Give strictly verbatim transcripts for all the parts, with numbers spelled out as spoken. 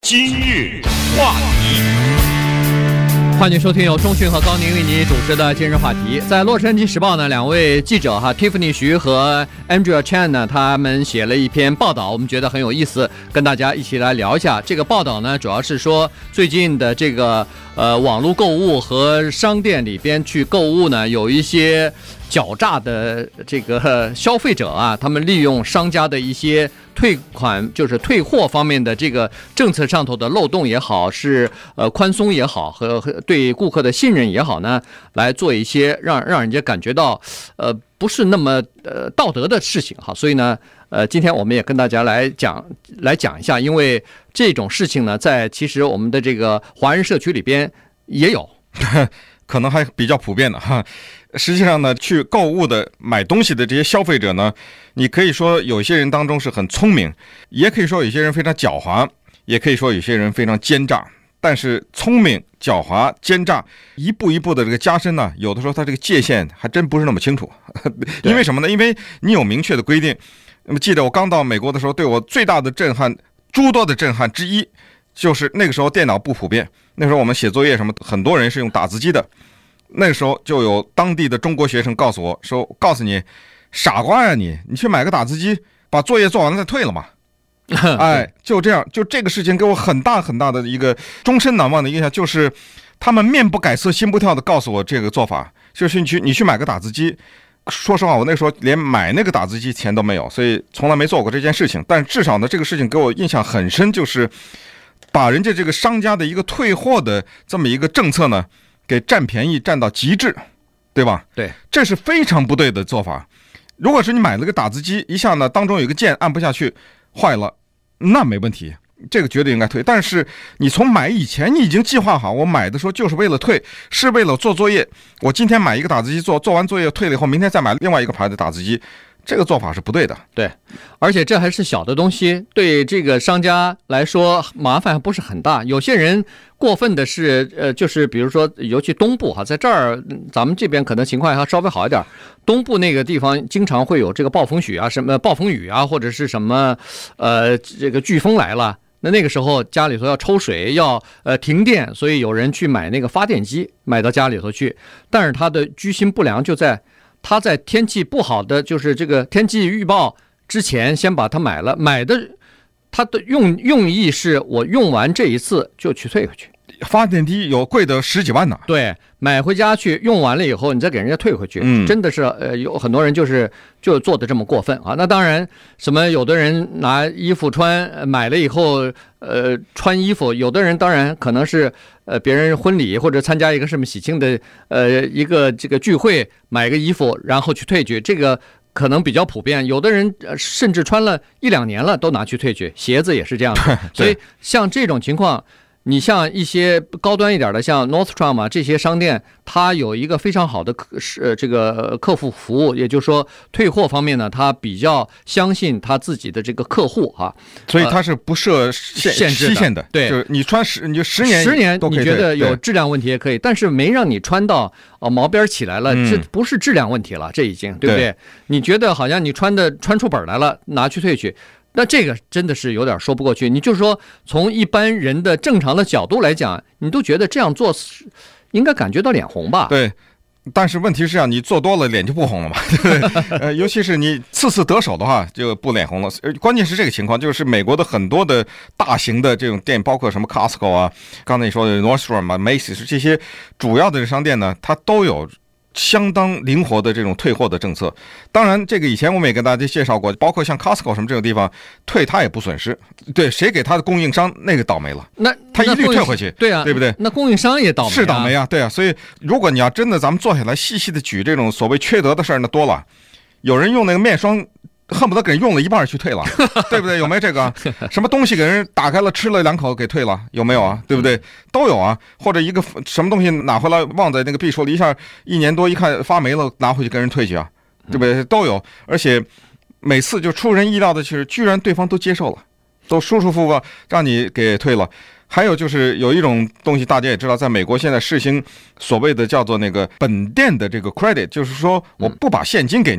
今日话题， 欢迎收听由钟迅和高宁为你主持的今日话题。在洛杉矶时报呢，两位记者哈 Tiffany 徐和 Andrea Chan 呢，他们写了一篇报道，我们觉得很有意思，跟大家一起来聊一下。这个报道呢，主要是说最近的这个呃网络购物和商店里边去购物呢，有一些狡诈的这个消费者啊，他们利用商家的一些退款，就是退货方面的这个政策上头的漏洞也好，是呃宽松也好，和和对顾客的信任也好呢，来做一些让让人家感觉到呃不是那么呃道德的事情哈。所以呢，呃，今天我们也跟大家来讲来讲一下，因为这种事情呢，在其实我们的这个华人社区里边也有。 可能还比较普遍的哈。实际上呢，去购物的买东西的这些消费者呢，你可以说有些人当中是很聪明，也可以说有些人非常狡猾，也可以说有些人非常奸诈。但是聪明、狡猾、奸诈一步一步的这个加深呢，有的时候它这个界限还真不是那么清楚。因为什么呢？因为你有明确的规定。那么记得我刚到美国的时候，对我最大的震撼，诸多的震撼之一，就是那个时候电脑不普遍，那时候我们写作业什么，很多人是用打字机的。那个时候就有当地的中国学生告诉我说：“告诉你，傻瓜呀你，你去买个打字机，把作业做完了再退了嘛。”哎，就这样，就这个事情给我很大很大的一个终身难忘的印象，就是他们面不改色心不跳的告诉我这个做法，就是你去你去买个打字机。说实话，我那时候连买那个打字机钱都没有，所以从来没做过这件事情。但至少呢，这个事情给我印象很深，就是把人家这个商家的一个退货的这么一个政策呢，给占便宜占到极致，对吧？ 对， 这是非常不对的做法。如果是你买了个打字机，一下呢当中有个键按不下去，坏了，那没问题，这个绝对应该退。但是你从买以前你已经计划好，我买的时候就是为了退，是为了做作业。我今天买一个打字机做，做完作业退了以后，明天再买另外一个牌子打字机。这个做法是不对的。 对，而且这还是小的东西，对这个商家来说麻烦还不是很大。有些人过分的是，呃，就是比如说，尤其东部哈，在这儿咱们这边可能情况还稍微好一点。东部那个地方经常会有这个暴风雪啊，什么暴风雨啊，或者是什么，呃，这个飓风来了。那那个时候家里头要抽水，要呃停电，所以有人去买那个发电机，买到家里头去。但是他的居心不良就在。他在天气不好的，就是这个天气预报之前，先把它买了，买的他的用用意是我用完这一次就去退回去。 发电机有贵的十几万呢。 对，买回家去用完了以后，你再给人家退回去， 嗯， 真的是呃有很多人就是就做的这么过分啊。那当然，什么有的人拿衣服穿，买了以后呃穿衣服，有的人当然可能是。呃，别人婚礼或者参加一个什么喜庆的呃一个这个聚会，买个衣服然后去退去，这个可能比较普遍。有的人甚至穿了一两年了都拿去退去，鞋子也是这样的。所以像这种情况，你像一些高端一点的，像 Nordstrom 啊这些商店，它有一个非常好的客呃这个客户服务，也就是说退货方面呢，它比较相信他自己的这个客户啊， 所以它是不设限限制期限的。 对， 就是你穿十，你就十年， 十年都可以你觉得有质量问题也可以，但是没让你穿到哦毛边起来了， 嗯、 这不是质量问题了，这已经对不对？对，你觉得好像你穿的穿出本来了，拿去退去。那这个真的是有点说不过去。你就是说，从一般人的正常的角度来讲，你都觉得这样做应该感觉到脸红吧？ 对，但是问题是啊，你做多了脸就不红了嘛，对不对？呃，尤其是你次次得手的话，就不脸红了。关键是这个情况，就是美国的很多的大型的这种店，包括什么 Costco 啊，刚才你说的 Nordstrom 啊、Macy's 这些主要的商店呢，它都有相当灵活的这种退货的政策。当然这个以前我们也跟大家介绍过，包括像 Costco 什么这种地方退它也不损失，对，谁给他的供应商那个倒霉了， 那他一律退回去， 对啊， 对不对？ 那供应商也倒霉、啊、 是倒霉啊，对啊。所以如果你要真的咱们坐下来细细的举这种所谓缺德的事儿呢，多了。有人用那个面霜恨不得给人用了一半去退了，对不对？有没有这个？什么东西给人打开了吃了两口给退了，有没有啊？对不对？都有啊。或者一个什么东西拿回来忘在那个壁橱里，一下一年多一看发霉了，拿回去跟人退去啊，对不对？都有。而且每次就出人意料的是，居然对方都接受了，都舒舒服服让你给退了。还有就是有一种东西大家也知道，在美国现在实行所谓的叫做那个本店的这个 credit， 就是说我不把现金给你。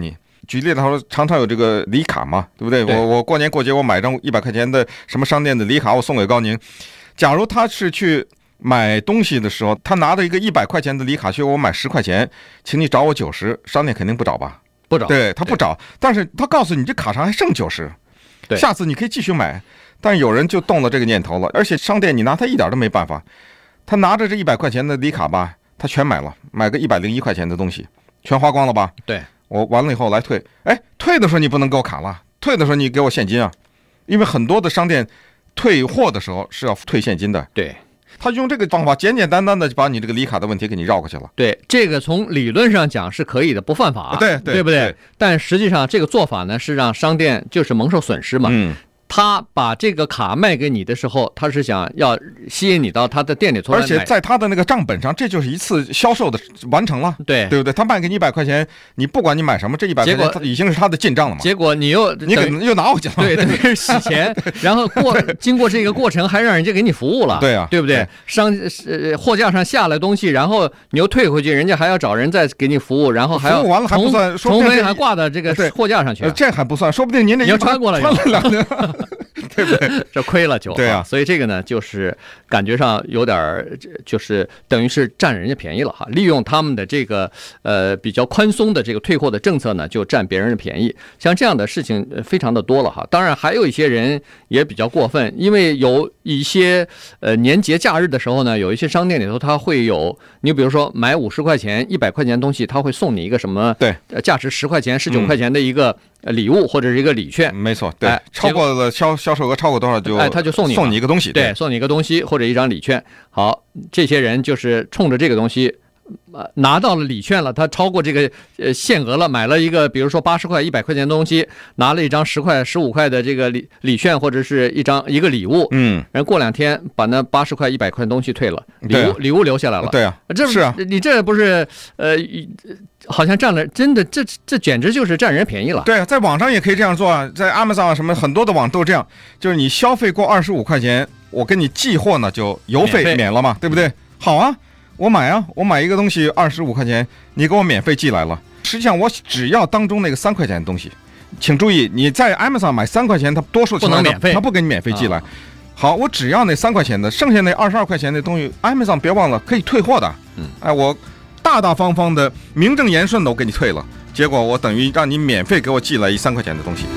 举例来说，常常有这个礼卡嘛，对不对？ 对我我过年过节我买张一百块钱的什么商店的礼卡，我送给高宁。假如他是去买东西的时候，他拿着一个一百块钱的礼卡去，我买十块钱，请你找我九十，商店肯定不找吧？ 不找， 对他不找，但是他告诉你这卡上还剩九十， 对， 下次你可以继续买。但是有人就动了这个念头了，而且商店你拿他一点都没办法，他拿着这一百块钱的礼卡吧，他全买了，买个一百零一块钱的东西，全花光了吧？ 对， 我完了以后来退，哎，退的时候你不能给我卡了，退的时候你给我现金啊，因为很多的商店退货的时候是要退现金的。 对。 他用这个方法简简单单的就把你这个礼卡的问题给你绕过去了。 对，这个从理论上讲是可以的，不犯法， 对对对不对？ 对， 但实际上这个做法呢，是让商店就是蒙受损失嘛。 嗯。 他把这个卡卖给你的时候，他是想要吸引你到他的店里头来买， 而且在他的那个账本上，这就是一次销售的完成了， 对对不对？他卖给你一百块钱，你不管你买什么，这一百块钱他已经是他的进账了嘛。 结果你又你可能又拿回去了， 对，等于是洗钱，然后过经过这个过程还让人家给你服务了， 对啊， 对不对？ 对商呃货架上下来东西，然后你又退回去，人家还要找人再给你服务，然后还要服务完了还不算， 重回还挂到这个货架上去， 这还不算，说不定您这你要穿过来， 穿了两年。对不对？ 这亏了就对啊， 所以这个呢，就是感觉上有点，就是等于是占人家便宜了哈，利用他们的这个呃比较宽松的这个退货的政策呢，就占别人的便宜。像这样的事情非常的多了哈。当然还有一些人也比较过分，因为有一些呃年节假日的时候呢，有一些商店里头它会有，你比如说买五十块钱、一百块钱的东西，他会送你一个什么对价值十块钱、十九块钱的一个。礼物或者是一个礼券， 没错，对， 哎、 超过了销销售额超过多少就， 哎，他就送你送你一个东西， 对，送你一个东西或者一张礼券。好，这些人就是冲着这个东西，呃，拿到了礼券了，他超过这个呃限额了，买了一个比如说八十块、一百块钱的东西，拿了一张十块、十五块的这个礼礼券或者是一张一个礼物， 嗯， 然后过两天把那八十块、一百块的东西退了，礼物、 啊、 礼物留下来了， 对啊， 这是啊， 你这不是呃。好像占了，真的，这这简直就是占人便宜了。 对啊，在网上也可以这样做啊，在 Amazon 什么很多的网都这样，就是你消费过二十五块钱，我给你寄货呢，就邮费免了嘛，对不对？好啊，我买啊，我买一个东西二十五块钱，你给我免费寄来了。实际上我只要当中那个三块钱的东西，请注意，你在 Amazon 买三块钱，它多数情况下它不给你免费寄来。啊、好，我只要那三块钱的，剩下那二十二块钱的东西 ，Amazon 别忘了可以退货的。 嗯， 哎，我。大大方方的、名正言顺的，我给你退了，结果我等于让你免费给我寄来一三块钱的东西。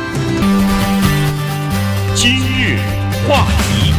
今日话题，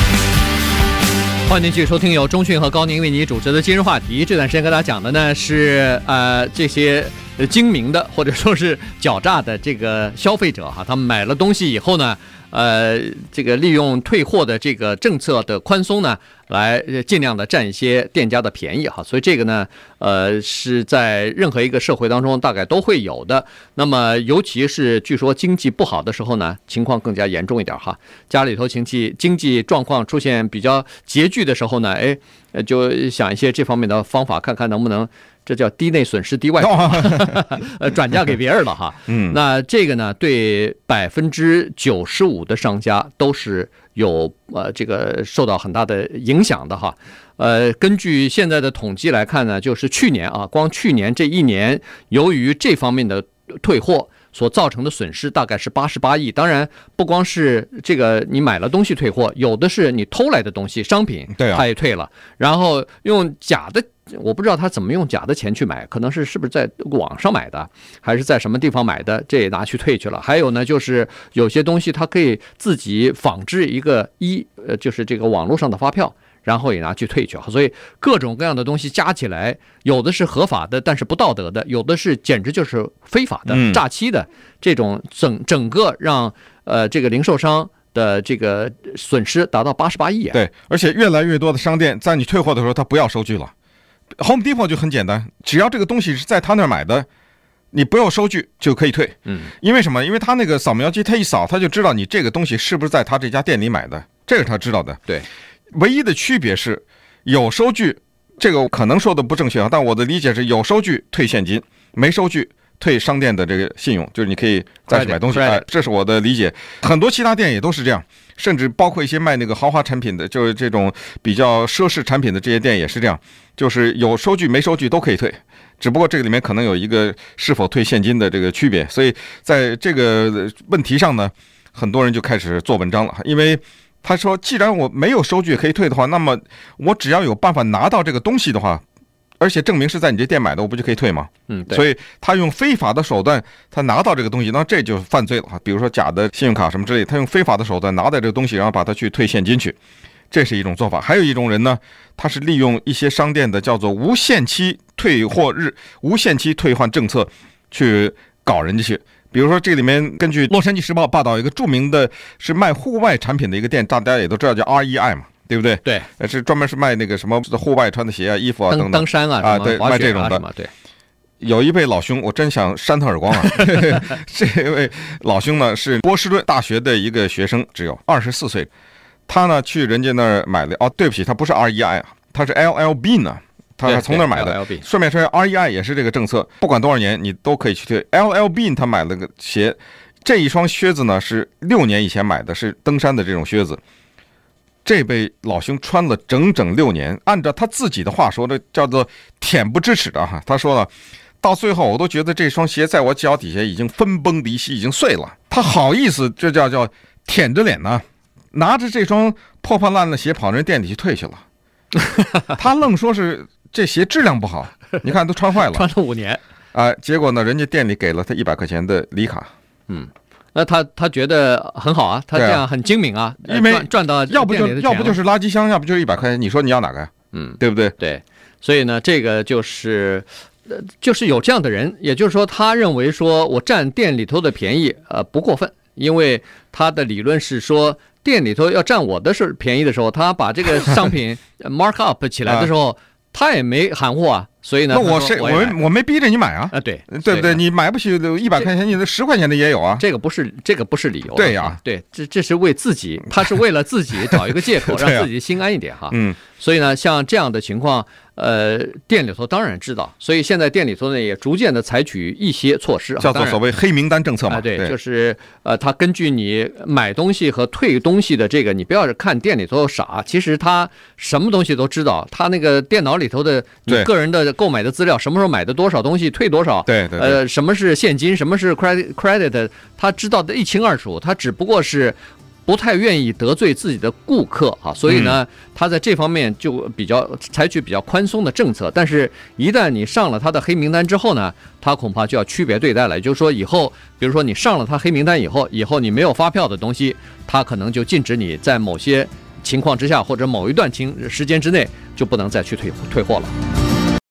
欢迎继续收听由钟讯和高宁为你主持的今日话题。这段时间跟大家讲的呢是呃这些精明的或者说是狡诈的这个消费者哈，他们买了东西以后呢。呃，这个利用退货的这个政策的宽松呢，来尽量的占一些店家的便宜哈，所以这个呢，呃，是在任何一个社会当中大概都会有的。那么，尤其是据说经济不好的时候呢，情况更加严重一点哈。家里头经济经济状况出现比较拮据的时候呢，哎，就想一些这方面的方法，看看能不能。这叫低内损失低外跑，呃，转嫁给别人了哈。 嗯， 那这个呢，对百分之九十五的商家都是有呃这个受到很大的影响的哈。呃，根据现在的统计来看呢，就是去年啊，光去年这一年，由于这方面的退货。所造成的损失大概是八十八亿。当然，不光是这个你买了东西退货，有的是你偷来的东西、商品， 对啊， 他也退了。然后用假的，我不知道他怎么用假的钱去买，可能是是不是在网上买的，还是在什么地方买的，这也拿去退去了。还有呢，就是有些东西他可以自己仿制一个一，呃，就是这个网络上的发票。然后也拿去退去，所以各种各样的东西加起来，有的是合法的，但是不道德的；有的是简直就是非法的、 嗯、 诈欺的。这种整整个让呃这个零售商的这个损失达到八十八亿、啊。 对，而且越来越多的商店在你退货的时候，他不要收据了。Home Depot 就很简单，只要这个东西是在他那儿买的，你不要收据就可以退。 嗯， 因为什么？因为他那个扫描机，他一扫，他就知道你这个东西是不是在他这家店里买的，这个他知道的。 对。 唯一的区别是，有收据，这个可能说的不正确啊，但我的理解是有收据退现金，没收据退商店的这个信用，就是你可以再去买东西，哎，这是我的理解。很多其他店也都是这样，甚至包括一些卖那个豪华产品的，就是这种比较奢侈产品的这些店也是这样，就是有收据没收据都可以退。 只不过这个里面可能有一个是否退现金的这个区别，所以在这个问题上呢，很多人就开始做文章了。因为他说，既然我没有收据可以退的话，那么我只要有办法拿到这个东西的话，而且证明是在你这店买的，我不就可以退吗？ 嗯，对。 所以他用非法的手段，他拿到这个东西，那这就犯罪了。比如说假的信用卡什么之类的，他用非法的手段拿到这个东西，然后把它去退现金去，这是一种做法。还有一种人呢，他是利用一些商店的叫做无限期退货日、无限期退换政策去搞人家去。比如说，这里面根据《洛杉矶时报》报道，一个著名的是卖户外产品的一个店，大家也都知道叫 R E I 嘛，对不对？ 对， 是专门是卖那个什么户外穿的鞋啊、衣服啊等等， 登山啊啊，对，卖这种的。 对， 有一位老兄，我真想扇他耳光啊！这位老兄呢是波士顿大学的一个学生，只有二十四岁。他呢去人家那儿买了，哦，对不起，他不是 R E I 啊，他是 L L B 呢。他还从那儿买的，顺便说 R E I 也是这个政策，不管多少年你都可以去退。L L B 他买了个鞋，这一双靴子呢是六年以前买的，是登山的这种靴子。这位老兄穿了整整六年，按照他自己的话说，这叫做恬不知耻的哈。他说了，到最后我都觉得这双鞋在我脚底下已经分崩离析，已经碎了。他好意思，这叫叫舔着脸呢，拿着这双破破烂的鞋跑人店里去退去了。他愣说是这鞋质量不好，你看都穿坏了， 穿了五年啊、呃！结果呢，人家店里给了他一百块钱的礼卡， 嗯，那他他觉得很好啊，他这样很精明啊， 啊因为赚赚到要不就要不就是垃圾箱，要不就是一百块钱，你说你要哪个呀？ 嗯， 对不对？ 对，所以呢，这个就是呃，就是有这样的人，也就是说，他认为说我占店里头的便宜，呃，不过分，因为他的理论是说。店里头要占我的是便宜的时候，他把这个商品 mark up 起来的时候，他也没含糊啊，所以呢， 那我是我我没逼着你买啊， 啊对对不对？你买不起一百块钱，你的十块钱的也有啊， 这个不是这个不是理由， 对呀， 对，这这是为自己，他是为了自己找一个借口，让自己心安一点哈， 嗯， 所以呢，像这样的情况。呃，店里头当然知道，所以现在店里头呢也逐渐的采取一些措施， 叫做所谓黑名单政策嘛。 啊，对，就是呃，他根据你买东西和退东西的这个，你不要是看店里头傻，其实他什么东西都知道，他那个电脑里头的你个人的购买的资料，什么时候买的多少东西，退多少， 对对， 呃，什么是现金，什么是 credit credit， 他知道的一清二楚，他只不过是。不太愿意得罪自己的顾客啊，所以呢，他在这方面就比较采取比较宽松的政策。但是，一旦你上了他的黑名单之后呢，他恐怕就要区别对待了。也就是说，以后比如说你上了他黑名单以后，以后你没有发票的东西，他可能就禁止你在某些情况之下或者某一段情时间之内就不能再去退退货了。